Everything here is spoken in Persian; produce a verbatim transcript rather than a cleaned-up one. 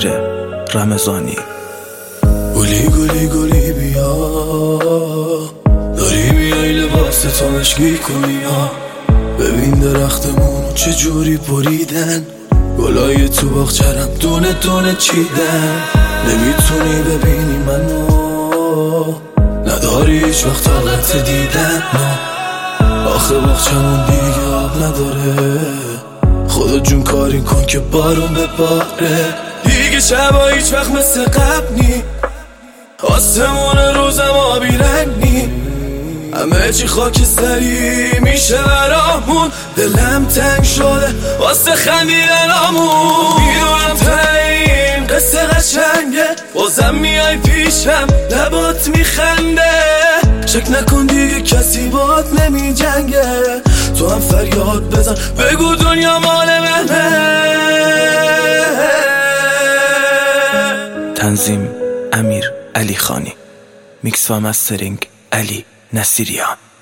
امیر رمضانی. گلی گلی گلی بیا، داری میای لباس تو مشکی کنی ها. ببین درختمونو چه جوری بریدن، گلای تو باغچرم دونه دونه چیدن. نمیتونی ببینی منو، نداری هیچ وقت طاقت دیدن. آخه باغچمون دیگه آب نداره، خدا جون کاری کن که بارون بباره. دیگه شبا هیچ وقت مثل قبل نی، آسمون روزم آبی رنگ نی. همه چی خاکستری میشه برامون، دلم تنگ شده واسه خندیدنامون. میدونم تا این قصه قشنگه، بازم میای پیشم لبات میخنده. شک نکن دیگه کسی بات نمی جنگه، تو هم فریاد بزن بگو دنیا مال منه. تنظیم امیر علی خانی، میکس و مسترینگ علی نصیریان.